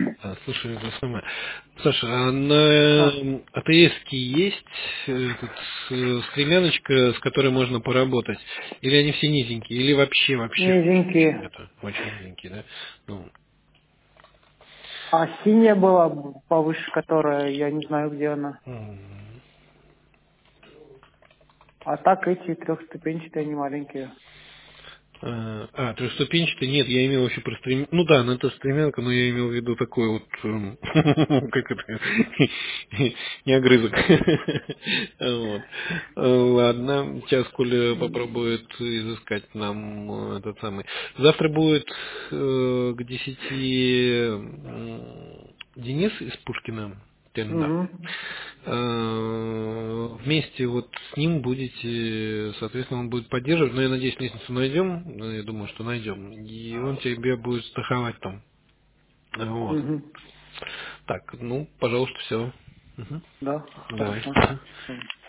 Слушай, это самое. Саша, а А, на АТС-ке есть стремяночка, с которой можно поработать? Или они все низенькие? Или вообще ничего низенькие. нету? Очень низенькие, да? Ну, А синяя была повыше, которая, я не знаю, где она. м. А так эти трехступенчатые, они маленькие. Трехступенчатый? Нет, я имел вообще про стремянку. Ну да, ну это стремянка, но я имел в виду такой вот, как это, не огрызок. Вот. Ладно, сейчас Коля попробует изыскать нам этот самый. Завтра будет к 10 Денис из Пушкина. Тенда. Угу. Вместе вот с ним будете, соответственно, он будет поддерживать, но я надеюсь, лестницу найдем, я думаю, что найдем, и он тебе будет страховать там. Вот. Угу. Так, ну, пожалуйста, все. Да, Давай. хорошо.